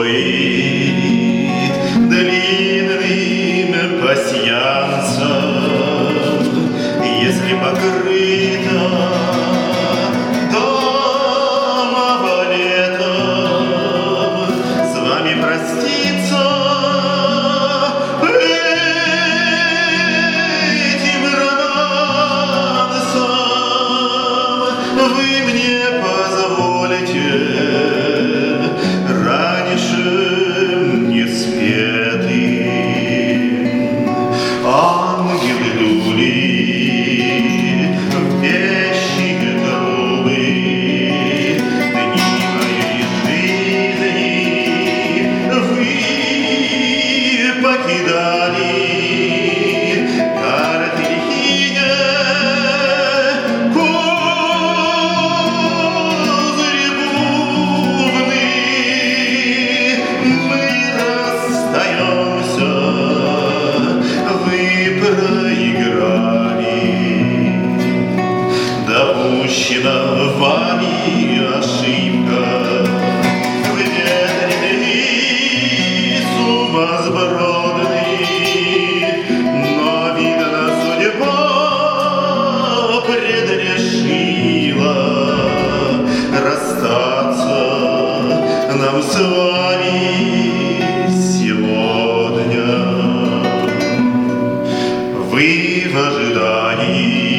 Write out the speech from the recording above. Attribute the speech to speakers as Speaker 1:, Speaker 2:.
Speaker 1: стоит длинным пасьянцем, если покрыто дома летом, с вами проститься этим романсом вы мне позволите раньше не спетым. Ангелы дули в вещи трубы дни моей жизни, вы покидали карты лихие, козыри бубны. Мы расстаемся, вы проиграли. Допущена вами ошибка, вы ветреный, сумасбродный, но, видно, судьба предрешила расстаться нам с вами сегодня. Вы в ожидании